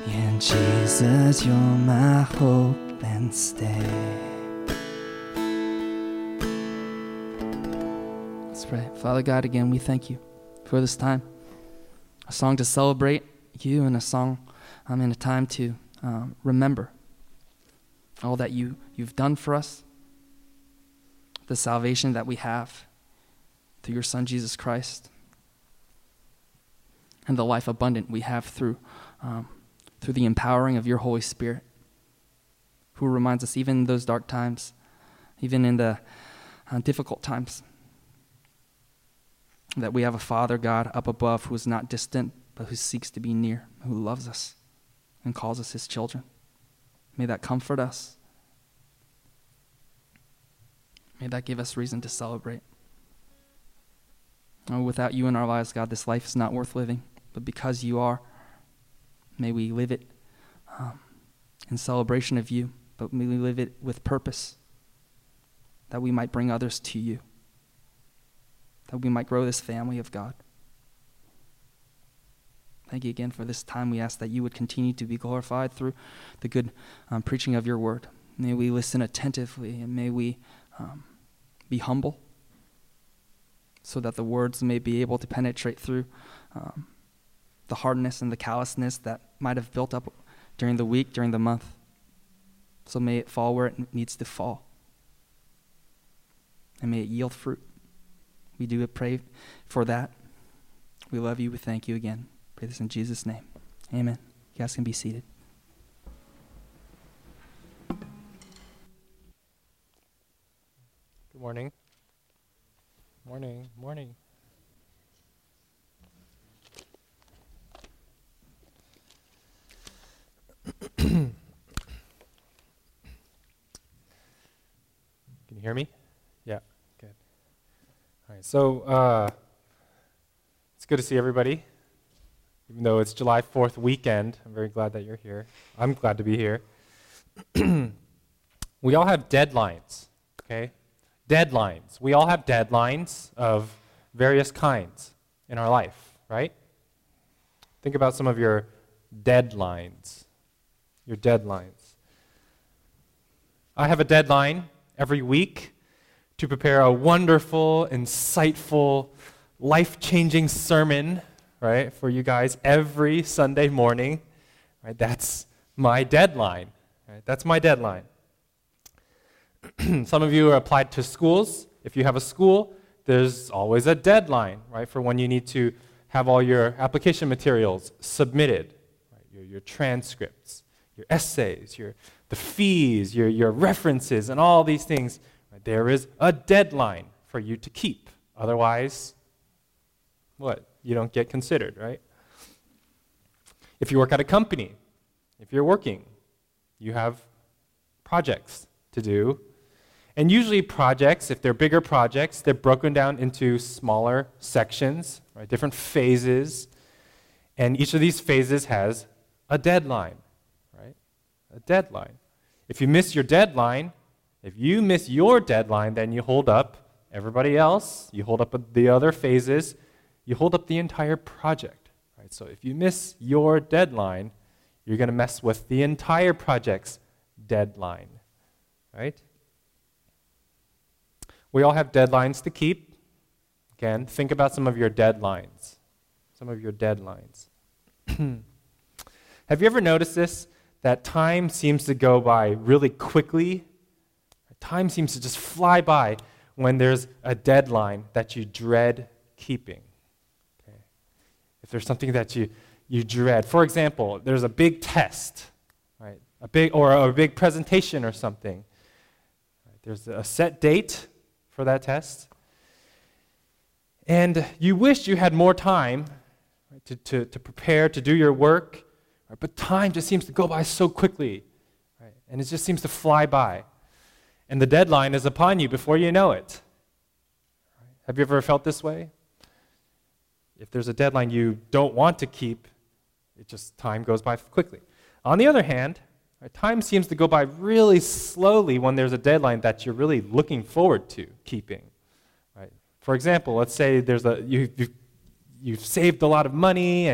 In Jesus, you're my hope and stay. Let's pray. Father God, again, we thank you for this time. A song to celebrate you and a song in a time to remember all that you've done for us, the salvation that we have through your Son, Jesus Christ, and the life abundant we have through the empowering of your Holy Spirit, who reminds us even in those dark times, even in the difficult times, that we have a Father God up above who is not distant, but who seeks to be near, who loves us and calls us his children. May that comfort us. May that give us reason to celebrate. Oh, without you in our lives, God, this life is not worth living. But because you are, may we live it in celebration of you, but may we live it with purpose, that we might bring others to you, that we might grow this family of God. Thank you again for this time. We ask that you would continue to be glorified through the good preaching of your word. May we listen attentively, and may we be humble so that the words may be able to penetrate through the hardness and the callousness that might have built up during the week, during the month. So may it fall where it needs to fall. And may it yield fruit. We do pray for that. We love you. We thank you again. Pray this in Jesus' name. Amen. You guys can be seated. Good morning. Morning. Can you hear me? Yeah, good. All right, so it's good to see everybody. Even though it's July 4th weekend, I'm very glad that you're here. I'm glad to be here. We all have deadlines, okay? Deadlines. We all have deadlines of various kinds in our life, right? Think about some of your deadlines. Your deadlines. I have a deadline every week to prepare a wonderful, insightful, life-changing sermon, right, for you guys every Sunday morning. Right? That's my deadline. Right? That's my deadline. Some of you are applied to schools. If you have a school, there's always a deadline, right, for when you need to have all your application materials submitted, right? Your transcripts, your essays, the fees, your references, and all these things. Right? There is a deadline for you to keep. Otherwise, what? You don't get considered, right? If you work at a company, if you're working, you have projects to do. And usually projects, if they're bigger projects, they're broken down into smaller sections, right? Different phases. And each of these phases has a deadline, right? A deadline. If you miss your deadline, then you hold up everybody else, you hold up the other phases, you hold up the entire project, right? So if you miss your deadline, you're going to mess with the entire project's deadline, right? We all have deadlines to keep. Again, think about some of your deadlines. Have you ever noticed this? That time seems to go by really quickly. Time seems to just fly by when there's a deadline that you dread keeping. Okay. If there's something that you dread. For example, there's a big test, right? A big presentation or something. Right? There's a set date for that test. And you wish you had more time, right, to prepare, to do your work, right? But time just seems to go by so quickly, right? And it just seems to fly by. And the deadline is upon you before you know it. Right? Have you ever felt this way? If there's a deadline you don't want to keep, time goes by quickly. On the other hand, right, time seems to go by really slowly when there's a deadline that you're really looking forward to keeping. Right? For example, let's say you've saved a lot of money and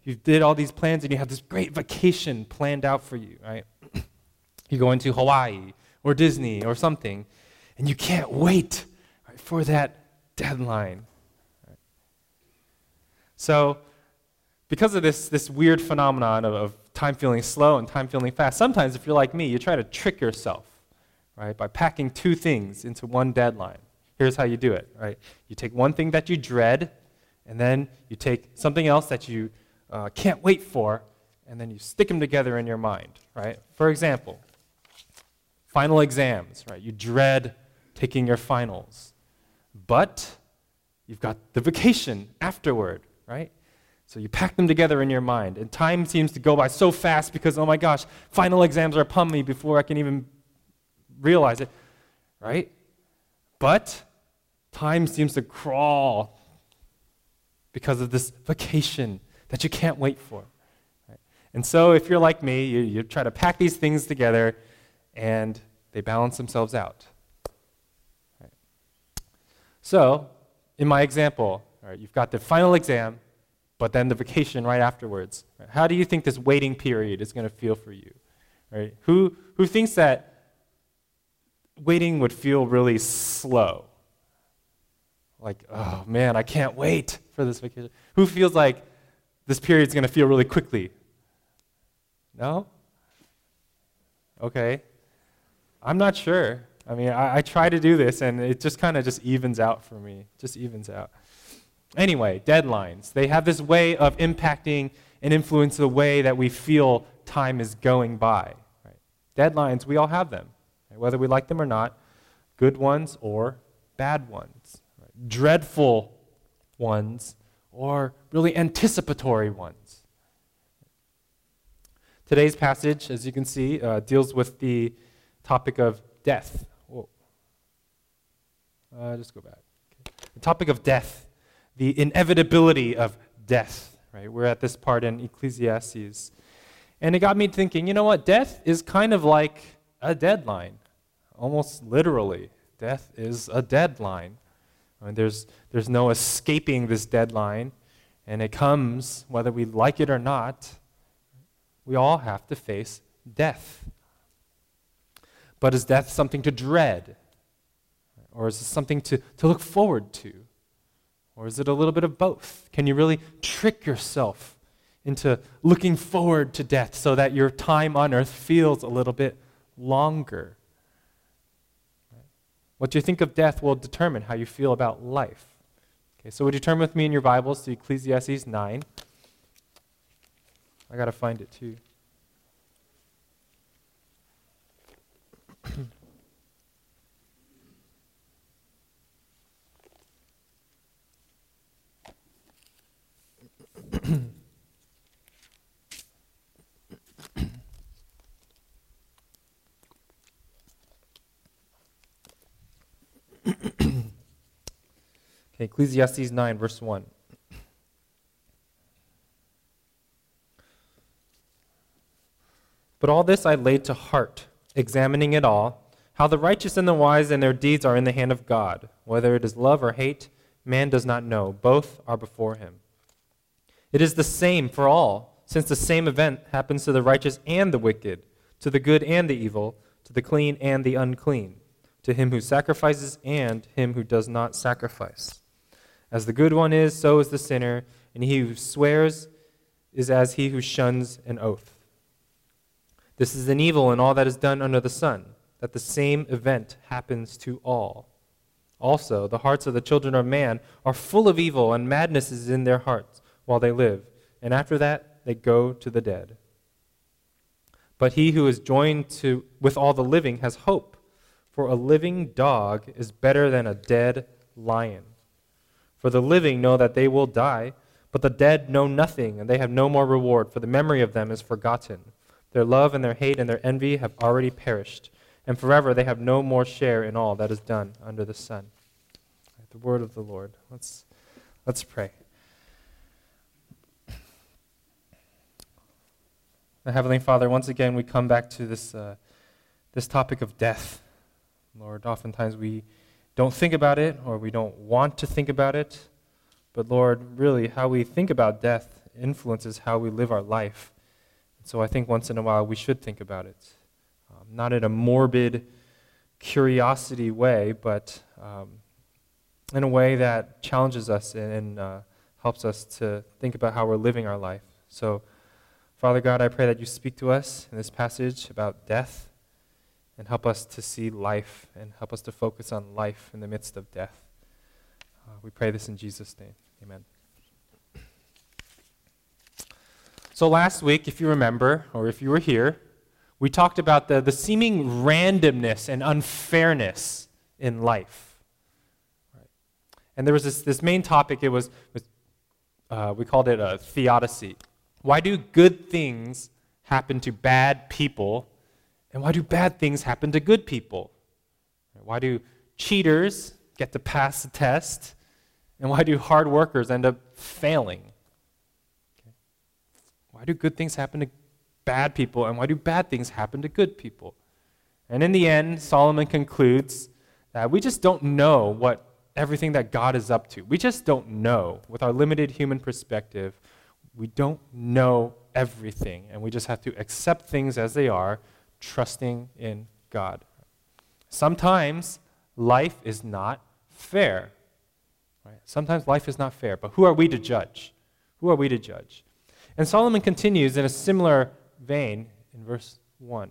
you did all these plans and you have this great vacation planned out for you, right? You're going to Hawaii or Disney or something, and you can't wait, right, for that deadline. Right? So, because of this weird phenomenon of time feeling slow and time feeling fast, sometimes if you're like me, you try to trick yourself, right, by packing two things into one deadline. Here's how you do it, right? You take one thing that you dread, and then you take something else that you can't wait for, and then you stick them together in your mind, right? For example, final exams, right? You dread taking your finals, but you've got the vacation afterward, right? So you pack them together in your mind, and time seems to go by so fast because, oh my gosh, final exams are upon me before I can even realize it, right? But time seems to crawl because of this vacation that you can't wait for. Right? And so if you're like me, you try to pack these things together, and they balance themselves out. Right? So in my example, all right, you've got the final exam, but then the vacation right afterwards. Right? How do you think this waiting period is going to feel for you? Right? Who thinks that waiting would feel really slow? Like, oh man, I can't wait for this vacation. Who feels like this period is going to feel really quickly? No? Okay. I'm not sure. I mean, I try to do this, and it just kind of just evens out for me. Just evens out. Anyway, deadlines. They have this way of impacting and influence the way that we feel time is going by. Right? Deadlines, we all have them, right? Whether we like them or not, good ones or bad ones, right? Dreadful ones or really anticipatory ones. Today's passage, as you can see, deals with the topic of death. Whoa. Just go back. Okay. The topic of death, the inevitability of death. Right? We're at this part in Ecclesiastes. And it got me thinking, you know what? Death is kind of like a deadline. Almost literally. Death is a deadline. I mean, there's no escaping this deadline, and it comes whether we like it or not. We all have to face death. But is death something to dread? Or is it something to look forward to? Or is it a little bit of both? Can you really trick yourself into looking forward to death so that your time on earth feels a little bit longer? What you think of death will determine how you feel about life. Okay, so would you turn with me in your Bibles to Ecclesiastes 9? I got to find it too. Okay, Ecclesiastes 9, verse 1. But all this I laid to heart, examining it all, how the righteous and the wise and their deeds are in the hand of God. Whether it is love or hate, man does not know. Both are before him. It is the same for all, since the same event happens to the righteous and the wicked, to the good and the evil, to the clean and the unclean, to him who sacrifices and him who does not sacrifice. As the good one is, so is the sinner, and he who swears is as he who shuns an oath. This is an evil in all that is done under the sun, that the same event happens to all. Also, the hearts of the children of man are full of evil, and madness is in their hearts while they live, and after that they go to the dead. But he who is joined with all the living has hope, for a living dog is better than a dead lion. For the living know that they will die, but the dead know nothing, and they have no more reward, for the memory of them is forgotten. Their love and their hate and their envy have already perished, and forever they have no more share in all that is done under the sun. The word of the Lord. Let's pray. Heavenly Father, once again we come back to this topic of death. Lord, oftentimes we don't think about it, or we don't want to think about it. But Lord, really, how we think about death influences how we live our life. So I think once in a while we should think about it. Not in a morbid curiosity way, but in a way that challenges us and helps us to think about how we're living our life. So, Father God, I pray that you speak to us in this passage about death and help us to see life and help us to focus on life in the midst of death. We pray this in Jesus' name. Amen. So last week, if you remember, or if you were here, we talked about the seeming randomness and unfairness in life. Right. And there was this main topic, we called it a theodicy. Why do good things happen to bad people, and why do bad things happen to good people? Why do cheaters get to pass the test, and why do hard workers end up failing? Okay. Why do good things happen to bad people, and why do bad things happen to good people? And in the end, Solomon concludes that we just don't know what everything that God is up to. We just don't know. With our limited human perspective, we don't know everything, and we just have to accept things as they are, trusting in God. Sometimes life is not fair. Right? Sometimes life is not fair, but who are we to judge? Who are we to judge? And Solomon continues in a similar vein in verse 1.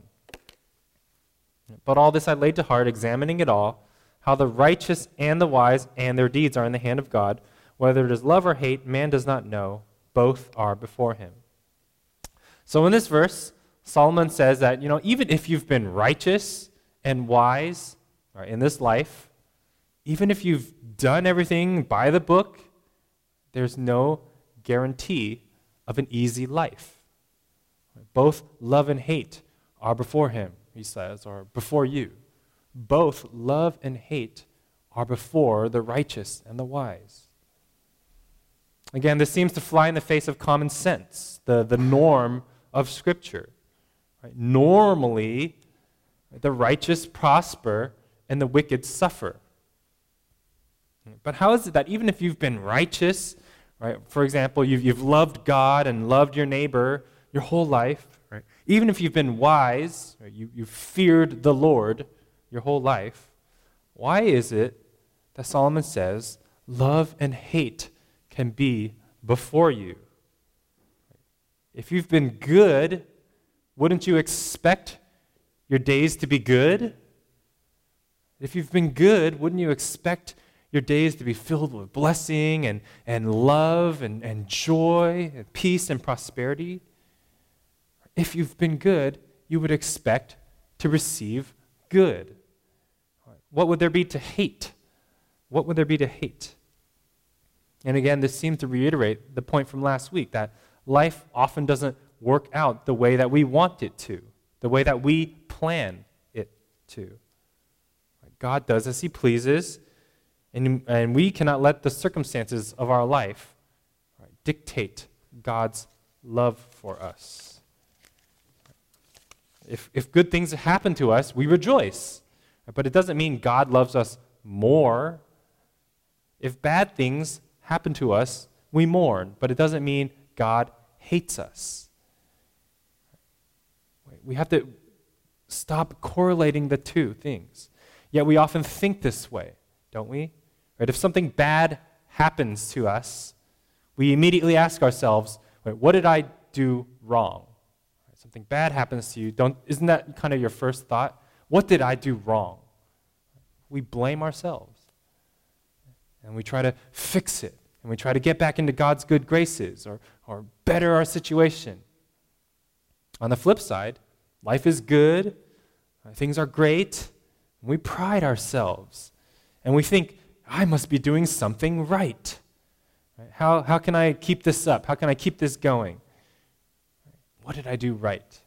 But all this I laid to heart, examining it all, how the righteous and the wise and their deeds are in the hand of God. Whether it is love or hate, man does not know. Both are before him. So in this verse, Solomon says that, even if you've been righteous and wise right, in this life, even if you've done everything by the book, there's no guarantee of an easy life. Both love and hate are before him, he says, or before you. Both love and hate are before the righteous and the wise. Again, this seems to fly in the face of common sense, the norm of Scripture. Right? Normally, the righteous prosper and the wicked suffer. But how is it that even if you've been righteous, right, for example, you've loved God and loved your neighbor your whole life, right, even if you've been wise, right, you've feared the Lord your whole life, why is it that Solomon says love and hate can be before you? If you've been good, wouldn't you expect your days to be good? If you've been good, wouldn't you expect your days to be filled with blessing and love and joy and peace and prosperity? If you've been good, you would expect to receive good. What would there be to hate? What would there be to hate? And again, this seems to reiterate the point from last week that life often doesn't work out the way that we want it to, the way that we plan it to. God does as he pleases, and we cannot let the circumstances of our life dictate God's love for us. If good things happen to us, we rejoice. But it doesn't mean God loves us more. If bad things happen to us, we mourn. But it doesn't mean God hates us. We have to stop correlating the two things. Yet we often think this way, don't we? Right? If something bad happens to us, we immediately ask ourselves, what did I do wrong? Something bad happens to you, isn't that kind of your first thought? What did I do wrong? We blame ourselves. And we try to fix it. And we try to get back into God's good graces or better our situation. On the flip side, life is good. Things are great. And we pride ourselves. And we think, I must be doing something right. How can I keep this up? How can I keep this going? What did I do right?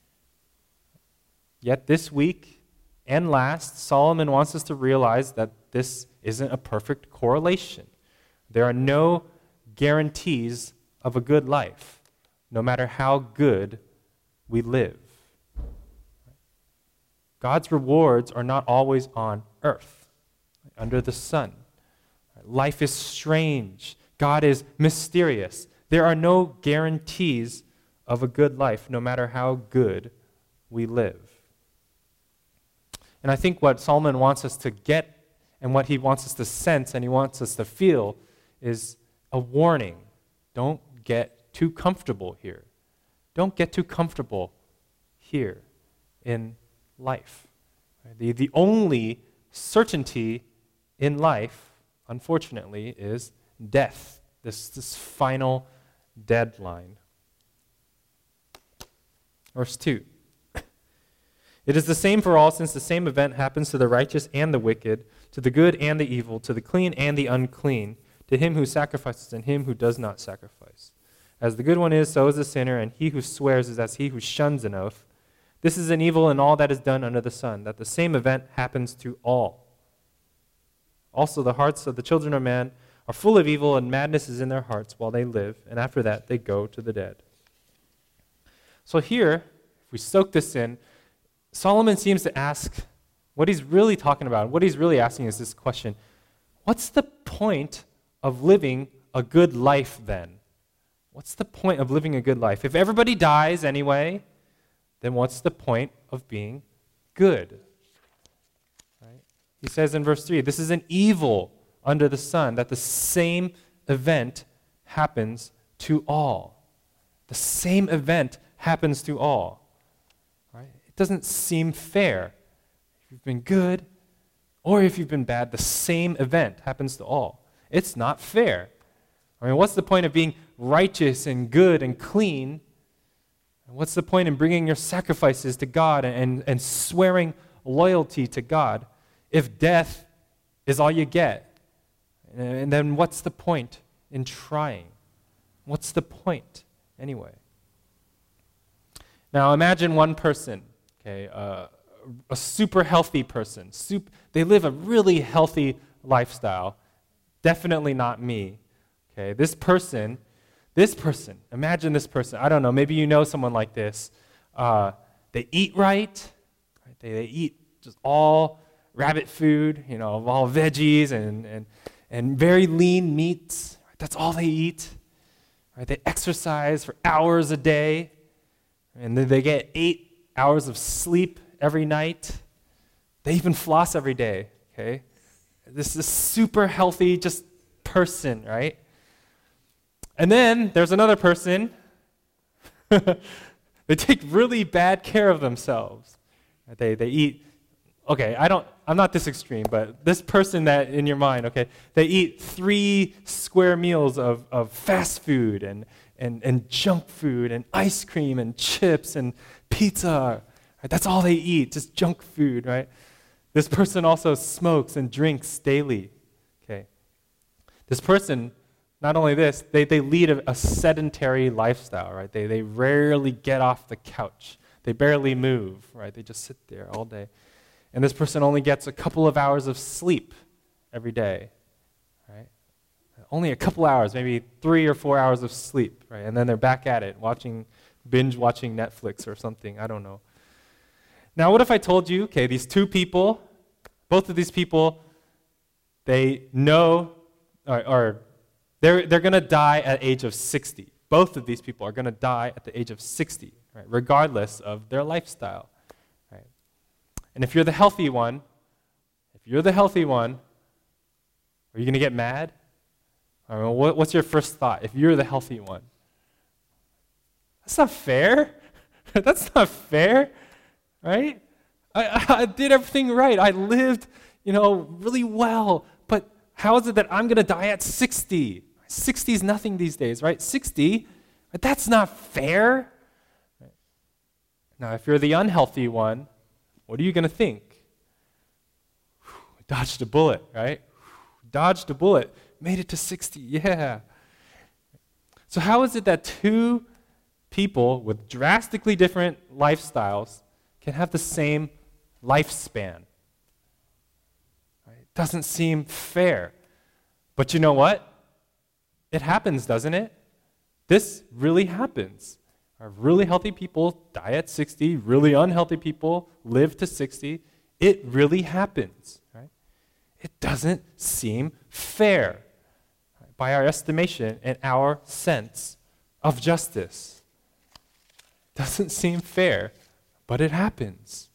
Yet this week and last, Solomon wants us to realize that this isn't a perfect correlation. There are no guarantees of a good life, no matter how good we live. God's rewards are not always on earth, under the sun. Life is strange. God is mysterious. There are no guarantees of a good life, no matter how good we live. And I think what Solomon wants us to get and what he wants us to sense and he wants us to feel is a warning. Don't get too comfortable here. Don't get too comfortable here in life. The only certainty in life, unfortunately, is death, this final deadline. Verse 2. It is the same for all, since the same event happens to the righteous and the wicked, to the good and the evil, to the clean and the unclean, to him who sacrifices and him who does not sacrifice. As the good one is, so is the sinner, and he who swears is as he who shuns an oath. This is an evil in all that is done under the sun, that the same event happens to all. Also the hearts of the children of man are full of evil, and madness is in their hearts while they live, and after that they go to the dead. So here, if we soak this in, Solomon seems to ask what he's really talking about. What he's really asking is this question: what's the point of living a good life then? What's the point of living a good life? If everybody dies anyway, then what's the point of being good? Right? He says in verse 3, this is an evil under the sun, that the same event happens to all. The same event happens to all. Right? It doesn't seem fair. If you've been good or if you've been bad, the same event happens to all. It's not fair. I mean, what's the point of being righteous and good and clean? And what's the point in bringing your sacrifices to God and swearing loyalty to God if death is all you get? And then what's the point in trying? What's the point anyway? Now imagine one person, okay, a super healthy person. They live a really healthy lifestyle. Definitely not me. Okay, this person, imagine this person. I don't know, maybe you know someone like this. They eat right? They eat just all rabbit food, all veggies and very lean meats. That's all they eat. Right? They exercise for hours a day, and then they get 8 hours of sleep every night. They even floss every day. Okay, this is super healthy, just person, right? And then there's another person. They take really bad care of themselves. They eat. Okay, I'm not this extreme, but this person that in your mind, okay, they eat 3 square meals of fast food and junk food and ice cream and chips and pizza. Right? That's all they eat, just junk food, right? This person also smokes and drinks daily. Okay. This person, not only this, they lead a sedentary lifestyle, right? They rarely get off the couch. They barely move, right? They just sit there all day. And this person only gets a couple of hours of sleep every day, right? Only a couple hours, maybe 3 or 4 hours of sleep, right? And then they're back at it, binge watching Netflix or something, I don't know. Now, what if I told you, okay, these two people, both of these people, they know, or they're going to die at the age of 60. Both of these people are going to die at the age of 60, right, regardless of their lifestyle. Right? And if you're the healthy one, are you going to get mad? I mean, what's your first thought if you're the healthy one? That's not fair. That's not fair, right? I did everything right. I lived, really well. But how is it that I'm going to die at 60? 60 is nothing these days, right? 60, that's not fair. Now, if you're the unhealthy one, what are you going to think? Dodged a bullet, right? Dodged a bullet. Made it to 60, yeah. So how is it that two people with drastically different lifestyles can have the same lifespan? Right? It doesn't seem fair. But you know what? It happens, doesn't it? This really happens. Really healthy people die at 60. Really unhealthy people live to 60. It really happens, right? It doesn't seem fair, right, by our estimation and our sense of justice. Doesn't seem fair, but it happens.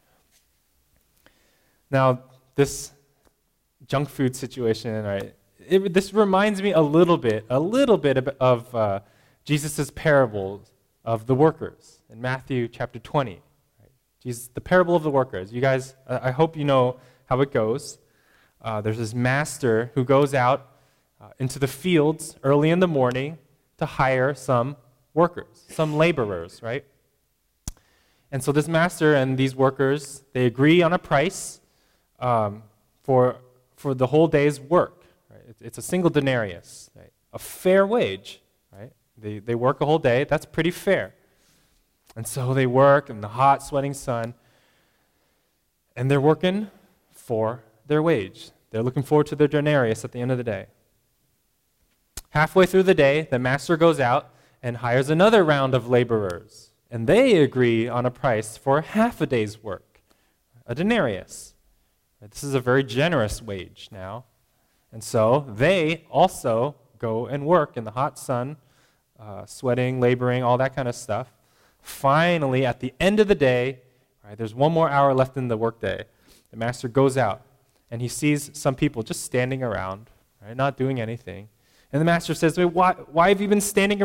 Now, this junk food situation, right? This reminds me a little bit of Jesus' parables of the workers in Matthew chapter 20. Right? Jesus, the parable of the workers. You guys, I hope you know how it goes. There's this master who goes out into the fields early in the morning to hire some workers, some laborers, right? And so this master and these workers, they agree on a price for the whole day's work. Right? It's a single denarius, right? A fair wage. Right? They work a whole day. That's pretty fair. And so they work in the hot, sweating sun, and they're working for their wage. They're looking forward to their denarius at the end of the day. Halfway through the day, the master goes out and hires another round of laborers, and they agree on a price for half a day's work, a denarius. This is a very generous wage now. And so they also go and work in the hot sun, sweating, laboring, all that kind of stuff. Finally, at the end of the day, right, there's one more hour left in the workday. The master goes out, and he sees some people just standing around, right, not doing anything. And the master says, why have you been what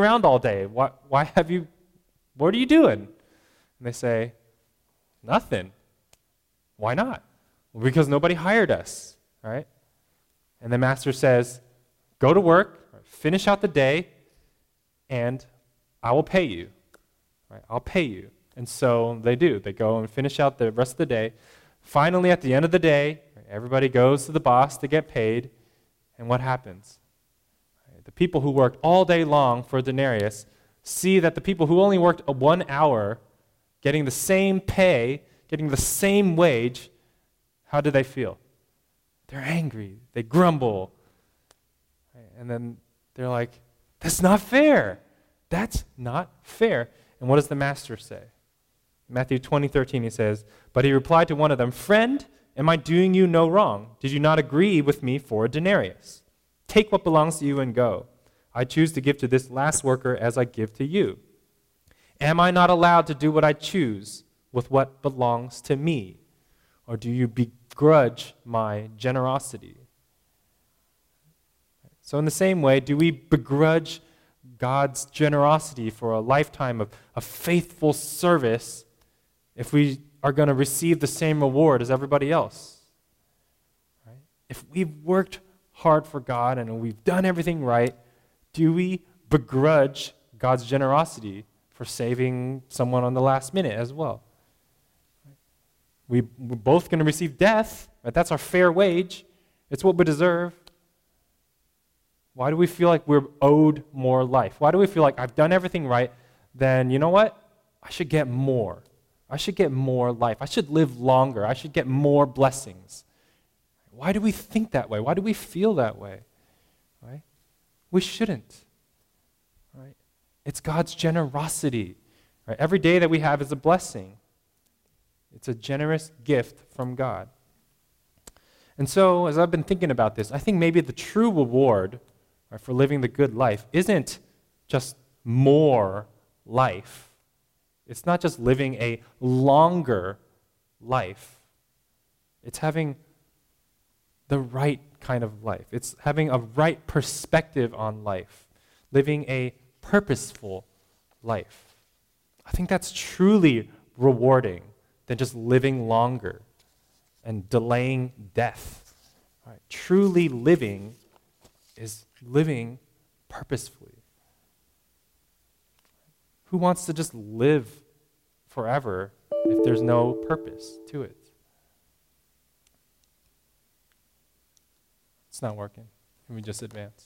are you doing? And they say, nothing. Why not? Well, because nobody hired us, right? And the master says, go to work, finish out the day, and I will pay you. Right? I'll pay you. And so they do. They go and finish out the rest of the day. Finally, at the end of the day, everybody goes to the boss to get paid. And what happens? The people who worked all day long for a denarius see that the people who only worked 1 hour, getting the same pay, getting the same wage, how do they feel? They're angry. They grumble. And then they're like, that's not fair. That's not fair. And what does the master say? Matthew 20:13, he says, but he replied to one of them, friend, am I doing you no wrong? Did you not agree with me for a denarius? Take what belongs to you and go. I choose to give to this last worker as I give to you. Am I not allowed to do what I choose with what belongs to me? Or do you begrudge my generosity? So in the same way, do we begrudge God's generosity for a lifetime of faithful service if we are going to receive the same reward as everybody else? Right? If we've worked hard for God and we've done everything right, do we begrudge God's generosity for saving someone on the last minute as well? We're both going to receive death. Right? That's our fair wage. It's what we deserve. Why do we feel like we're owed more life? Why do we feel like I've done everything right? Then, you know what? I should get more. I should get more life. I should live longer. I should get more blessings. Why do we think that way? Why do we feel that way? Right? We shouldn't. Right? It's God's generosity. Right? Every day that we have is a blessing. It's a generous gift from God. And so, as I've been thinking about this, I think maybe the true reward, right, for living the good life isn't just more life. It's not just living a longer life. It's having the right kind of life. It's having a right perspective on life, living a purposeful life. I think that's truly rewarding than just living longer and delaying death. Right? Truly living is living purposefully. Who wants to just live forever if there's no purpose to it? It's not working. Can we just advance?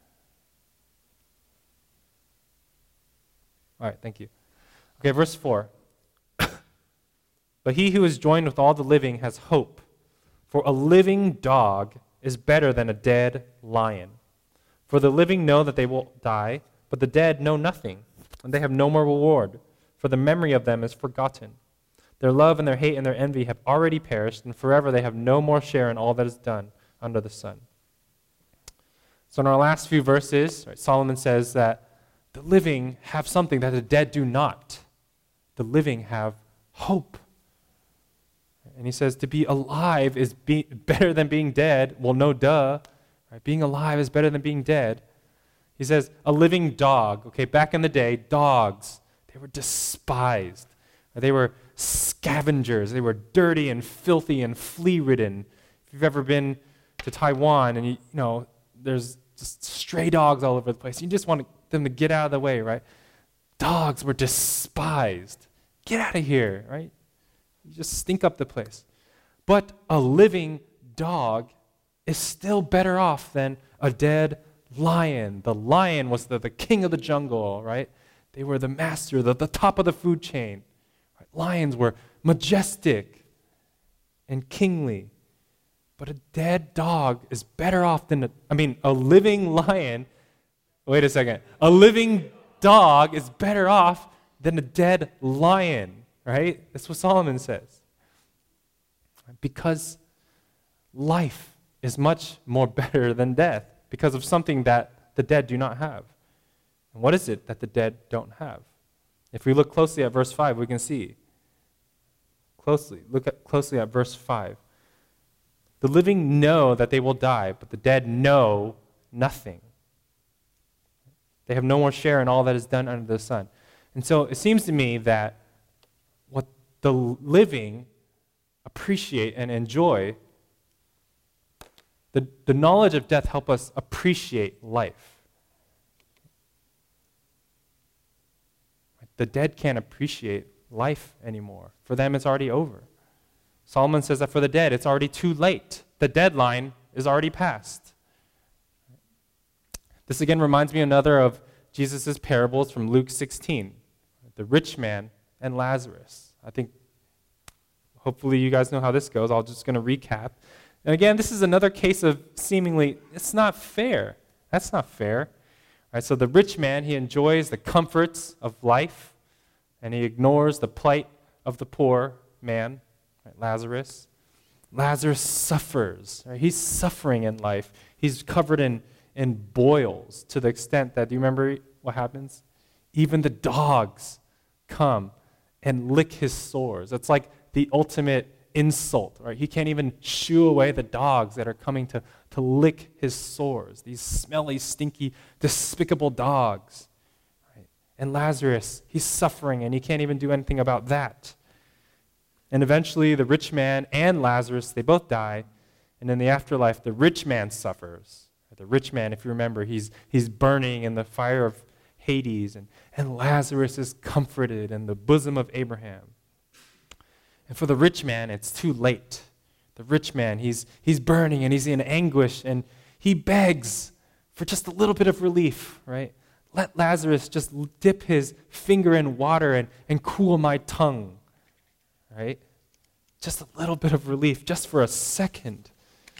All right, thank you. Okay, verse 4. But he who is joined with all the living has hope, for a living dog is better than a dead lion. For the living know that they will die, but the dead know nothing, and they have no more reward, for the memory of them is forgotten. Their love and their hate and their envy have already perished, and forever they have no more share in all that is done under the sun. So in our last few verses, right, Solomon says that The living have something that the dead do not. The living have hope. And he says to be alive is better than being dead. Well, no duh. Right? Being alive is better than being dead. He says a living dog. Okay, back in the day, dogs, they were despised. They were scavengers. They were dirty and filthy and flea-ridden. If you've ever been to Taiwan and you know there's just stray dogs all over the place, you just want them to get out of the way, right? Dogs were despised. Get out of here, right? You just stink up the place. But a living dog is still better off than a dead lion. The lion was the king of the jungle, right? They were the master, the top of the food chain. Right? Lions were majestic and kingly. But a dead dog is better off than a living lion. Wait a second. A living dog is better off than a dead lion, right? That's what Solomon says. Because life is much more better than death because of something that the dead do not have. And what is it that the dead don't have? If we look closely at verse 5, we can see. Look closely at verse 5. The living know that they will die, but the dead know nothing. They have no more share in all that is done under the sun. And so it seems to me that what the living appreciate and enjoy, the knowledge of death help us appreciate life. The dead can't appreciate life anymore. For them, it's already over. Solomon says that for the dead, it's already too late. The deadline is already passed. This again reminds me another of Jesus' parables from Luke 16, the rich man and Lazarus. I think hopefully you guys know how this goes. I'm just going to recap. And again, this is another case of seemingly, it's not fair. That's not fair. All right, so the rich man, he enjoys the comforts of life, and he ignores the plight of the poor man, right, Lazarus. Lazarus suffers. Right? He's suffering in life. He's covered in boils to the extent that, do you remember what happens? Even the dogs come and lick his sores. It's like the ultimate insult, right? He can't even shoo away the dogs that are coming to lick his sores. These smelly, stinky, despicable dogs. Right? And Lazarus, he's suffering and he can't even do anything about that. And eventually the rich man and Lazarus, they both die. And in the afterlife, the rich man suffers. The rich man, if you remember, he's burning in the fire of Hades. And Lazarus is comforted in the bosom of Abraham. And for the rich man, it's too late. The rich man, he's burning and he's in anguish and he begs for just a little bit of relief, right? Let Lazarus just dip his finger in water and cool my tongue, right? Just a little bit of relief, just for a second.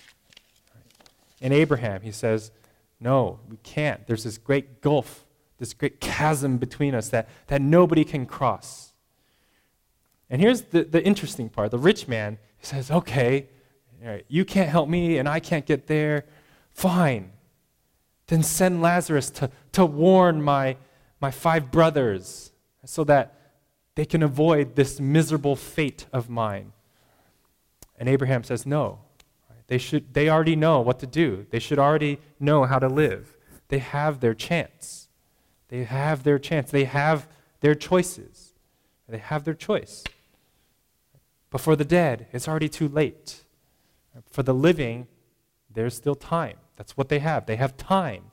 And Abraham, he says, no, we can't. There's this great gulf, this great chasm between us that nobody can cross. And here's the interesting part. The rich man says, okay, all right, you can't help me and I can't get there. Fine. Then send Lazarus to warn my 5 brothers so that they can avoid this miserable fate of mine. And Abraham says, no. They already know what to do. They should already know how to live. They have their chance. They have their chance. They have their choices. They have their choice. But for the dead, it's already too late. For the living, there's still time. That's what they have. They have time.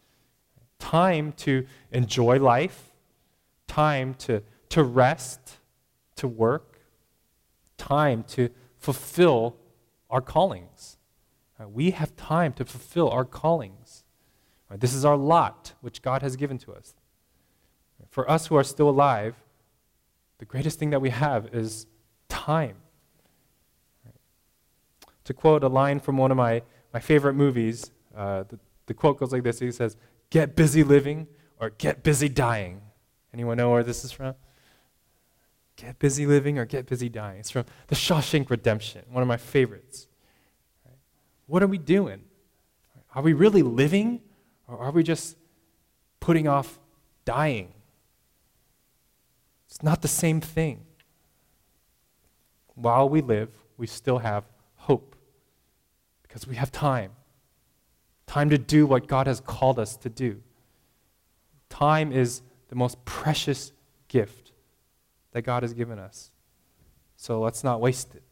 Time to enjoy life, time to rest, to work, time to fulfill our callings. We have time to fulfill our callings. This is our lot, which God has given to us. For us who are still alive, the greatest thing that we have is time. To quote a line from one of my favorite movies, the quote goes like this. He says, "Get busy living or get busy dying." Anyone know where this is from? Get busy living or get busy dying. It's from The Shawshank Redemption, one of my favorites. Right? What are we doing? Are we really living or are we just putting off dying. It's not the same thing. While we live, we still have hope because we have time. Time to do what God has called us to do. Time is the most precious gift that God has given us. So let's not waste it.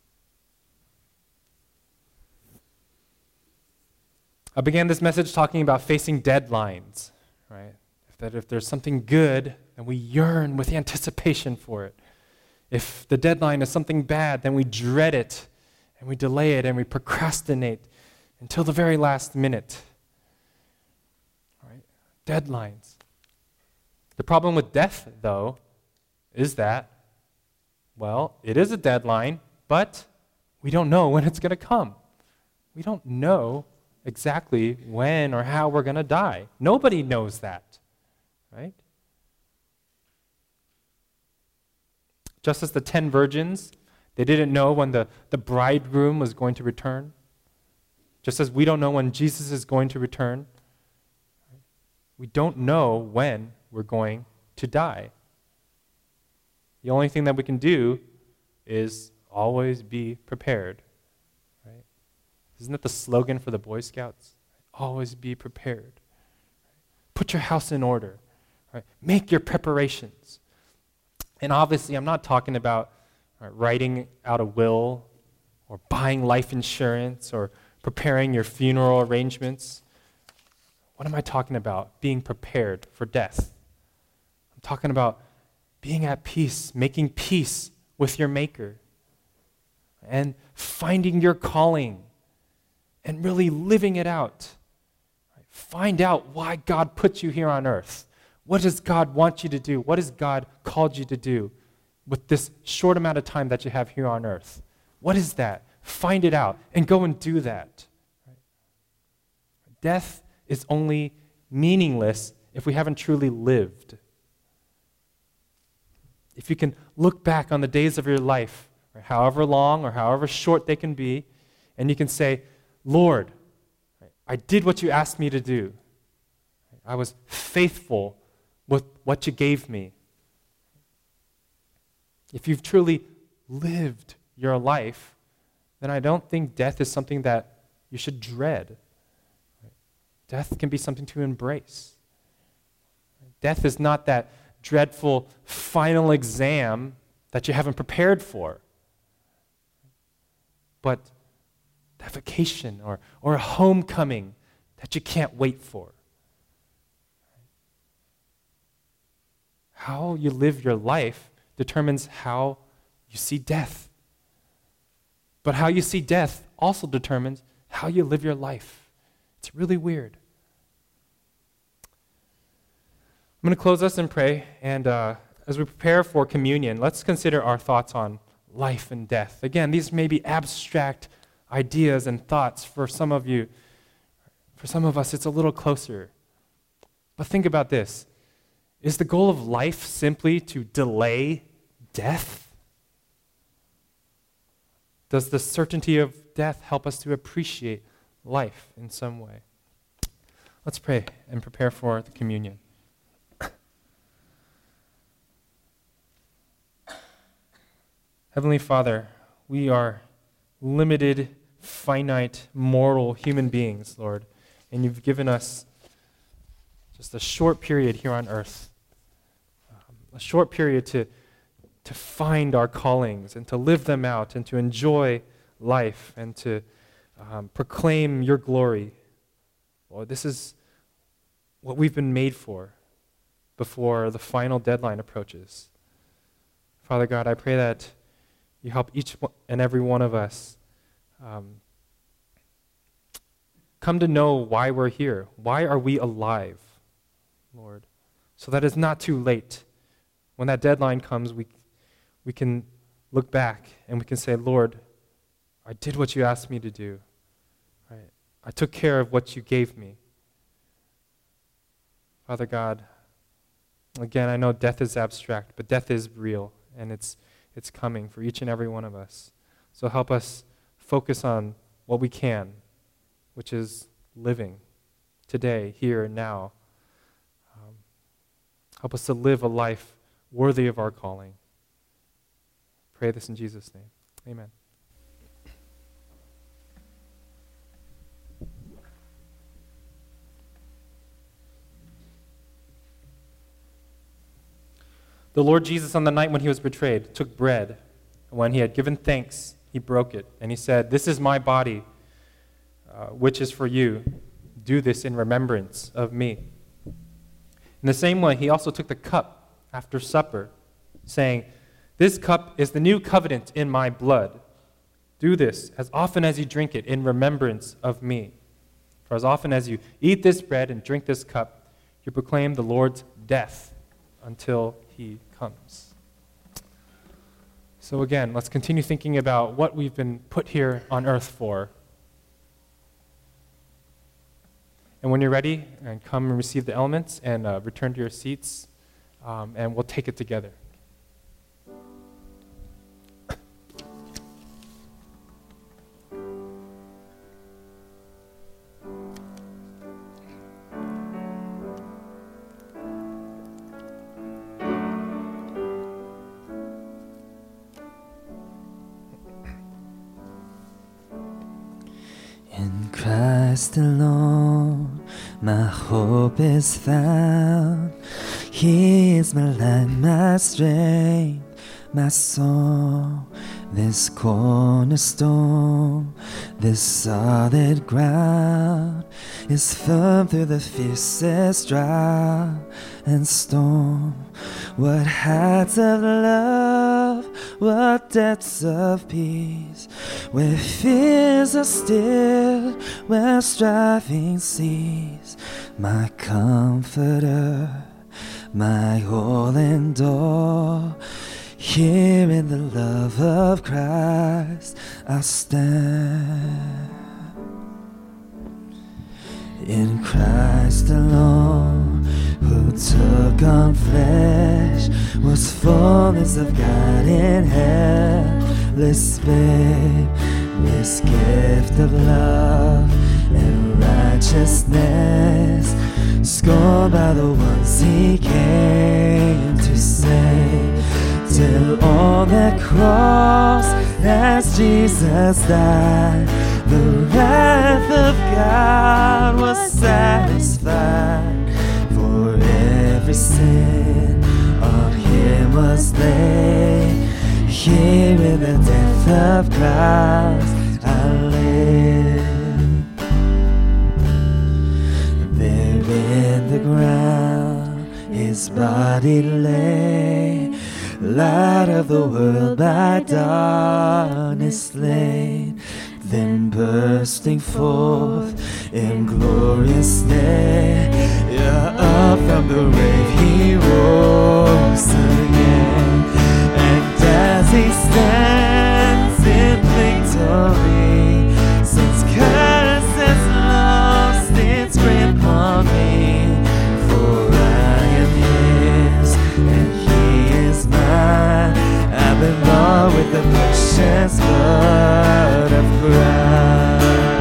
I began this message talking about facing deadlines, right? That if there's something good, then we yearn with anticipation for it. If the deadline is something bad, then we dread it, and we delay it, and we procrastinate until the very last minute. All right? Deadlines. The problem with death, though, is that, well, it is a deadline, but we don't know when it's going to come. We don't know exactly when or how we're going to die. Nobody knows that, right? Just as the 10 virgins, they didn't know when the bridegroom was going to return. Just as we don't know when Jesus is going to return. We don't know when we're going to die. The only thing that we can do is always be prepared. Right? Isn't that the slogan for the Boy Scouts? Always be prepared. Put your house in order. Right? Make your preparations. And obviously, I'm not talking about writing out a will or buying life insurance or preparing your funeral arrangements. What am I talking about? Being prepared for death. I'm talking about being at peace, making peace with your Maker, and finding your calling and really living it out. Find out why God put you here on earth. What does God want you to do? What has God called you to do with this short amount of time that you have here on earth? What is that? Find it out and go and do that. Death is only meaningless if we haven't truly lived. If you can look back on the days of your life, or however long or however short they can be, and you can say, Lord, I did what you asked me to do. I was faithful with what you gave me. If you've truly lived your life, then I don't think death is something that you should dread. Death can be something to embrace. Death is not that dreadful final exam that you haven't prepared for, but that vacation or a homecoming that you can't wait for. How you live your life determines how you see death. But how you see death also determines how you live your life. It's really weird. I'm going to close us in prayer, and as we prepare for communion, let's consider our thoughts on life and death. Again, these may be abstract ideas and thoughts for some of you. For some of us, it's a little closer. But think about this. Is the goal of life simply to delay death? Does the certainty of death help us to appreciate life in some way? Let's pray and prepare for the communion. Heavenly Father, we are limited, finite, mortal human beings, Lord, and you've given us just a short period here on earth, a short period to find our callings and to live them out and to enjoy life and to proclaim your glory. Lord, this is what we've been made for before the final deadline approaches. Father God, I pray that you help each and every one of us come to know why we're here. Why are we alive, Lord? So that it's not too late. When that deadline comes, we can look back and we can say, Lord, I did what you asked me to do. Right? I took care of what you gave me. Father God, again, I know death is abstract, but death is real, and it's coming for each and every one of us. So help us focus on what we can, which is living today, here, and now. Help us to live a life worthy of our calling. Pray this in Jesus' name. Amen. The Lord Jesus, on the night when he was betrayed, took bread, and when he had given thanks, he broke it, and he said, "This is my body, which is for you. Do this in remembrance of me." In the same way, he also took the cup after supper, saying, "This cup is the new covenant in my blood. Do this as often as you drink it in remembrance of me. For as often as you eat this bread and drink this cup, you proclaim the Lord's death until he comes." So again, let's continue thinking about what we've been put here on earth for. And when you're ready, and come and receive the elements and return to your seats, and we'll take it together. In Christ alone, my hope is found. He is my light, my strength, my song. This cornerstone, this solid ground, is firm through the fiercest drought and storm. What heights of love, what depths of peace, where fears are still, where striving cease. My comforter, my all and all, here in the love of Christ I'll stand. In Christ alone, who took on flesh, was fullness of God in helpless babe. This gift of love and righteousness, scorned by the ones he came to save. Till on that cross, as Jesus died, the wrath of God was satisfied. For every sin on him was laid. Here in the death of Christ I live. There in the ground his body lay, light of the world by darkness slain. Then bursting forth in glorious day, up from the grave he rose again. And as he stands in victory, since curse has lost its grip on me, for I am his and he is mine. I've been bought with the precious blood of Christ.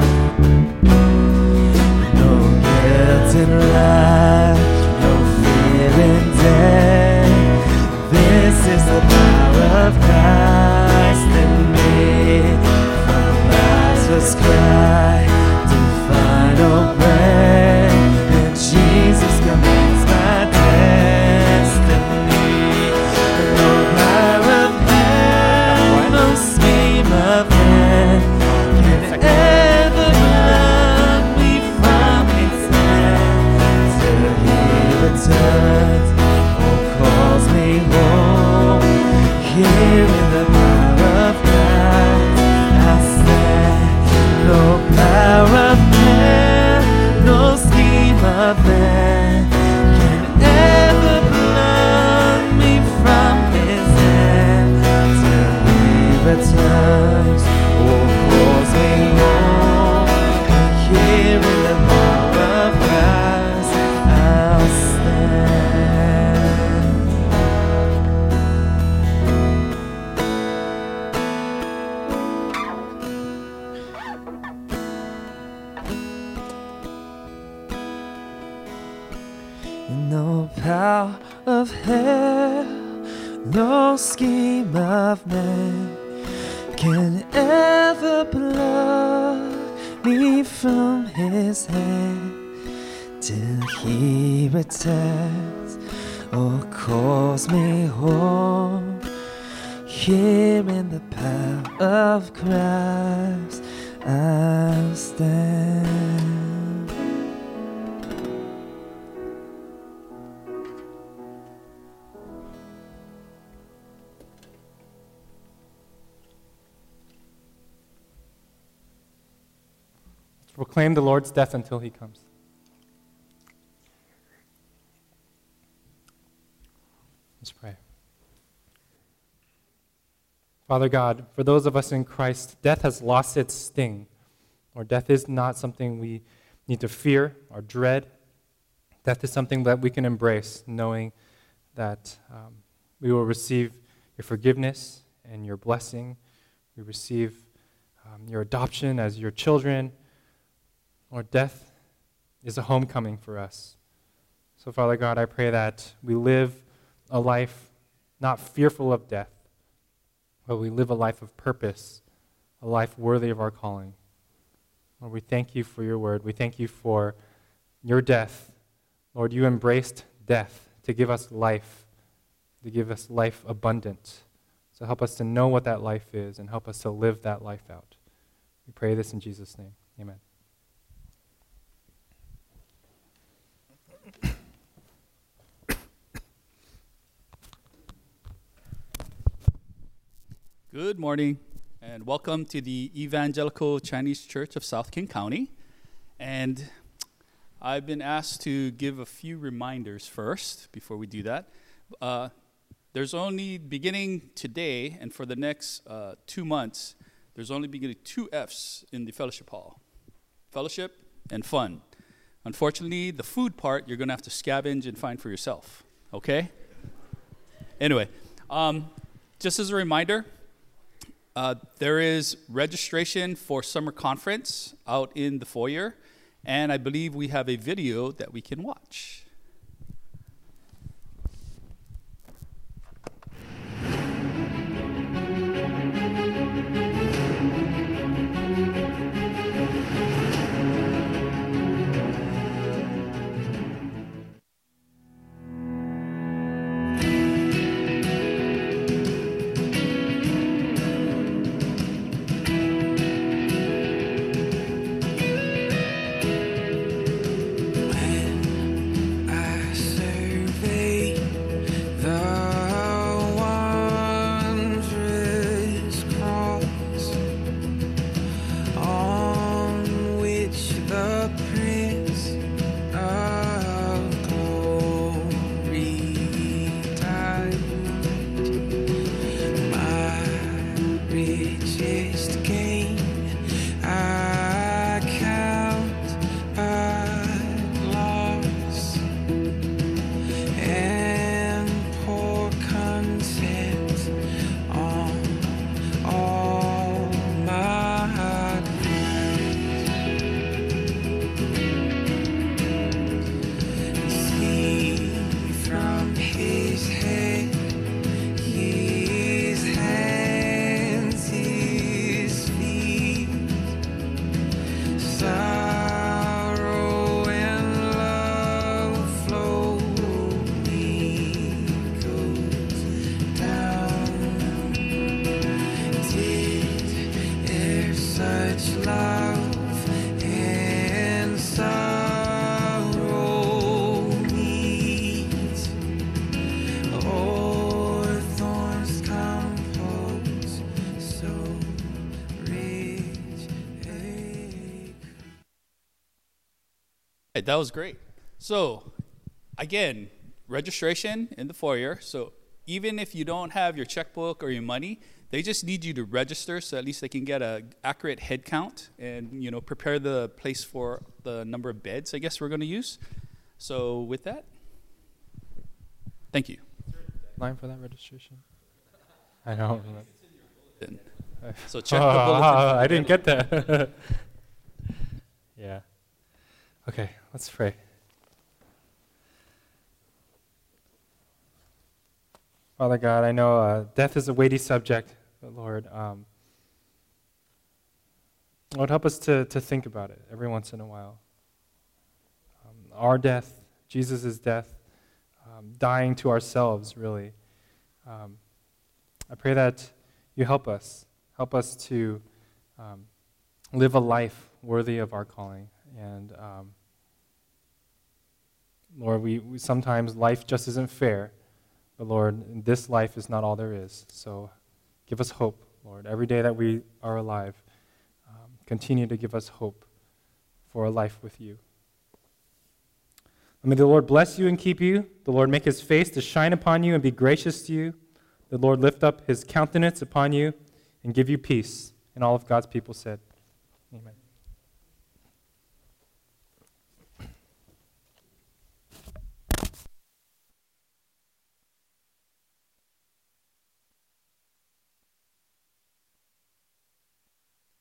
No guilt in life, no fear in death. This is the power of Christ in me. From Lazarus' cry to final breath, and Jesus commands my destiny. No power of man, no scheme of man can ever pluck me from his hand. Till he returns or calls me home, here in the power of Christ I stand. No power of man, no scheme of man can ever pluck me from his hand. Till he returns or calls me home, here in the power of Christ I'll stand. No power of man can ever pluck me from his hand till he returns or calls me home. Here in the power of Christ I'll stand. Proclaim the Lord's death until he comes. Let's pray. Father God, for those of us in Christ, death has lost its sting, or death is not something we need to fear or dread. Death is something that we can embrace, knowing that we will receive your forgiveness and your blessing. We receive your adoption as your children. Lord, death is a homecoming for us. So, Father God, I pray that we live a life not fearful of death, but we live a life of purpose, a life worthy of our calling. Lord, we thank you for your word. We thank you for your death. Lord, you embraced death to give us life abundant. So help us to know what that life is and help us to live that life out. We pray this in Jesus' name. Amen. Good morning, and welcome to the Evangelical Chinese Church of South King County. And I've been asked to give a few reminders first before we do that. There's only, beginning today and for the next 2 months, there's only beginning 2 F's in the fellowship hall. Fellowship and fun. Unfortunately, the food part, you're going to have to scavenge and find for yourself, okay? Anyway, just as a reminder, there is registration for summer conference out in the foyer, and I believe we have a video that we can watch. That was great. So, again, registration in the foyer. So, even if you don't have your checkbook or your money, they just need you to register so at least they can get an accurate head count and, prepare the place for the number of beds, I guess, we're going to use. So, with that, thank you. Line for that registration? I know. So, check the bulletin. I didn't get that. Yeah. Okay, let's pray. Father God, I know death is a weighty subject, but Lord, Lord, help us to think about it every once in a while. Our death, Jesus' death, dying to ourselves, really. I pray that you help us to live a life worthy of our calling. And Lord, we sometimes life just isn't fair, but Lord, this life is not all there is. So give us hope, Lord. Every day that we are alive, continue to give us hope for a life with you. May the Lord bless you and keep you. The Lord make his face to shine upon you and be gracious to you. The Lord lift up his countenance upon you and give you peace. And all of God's people said, amen.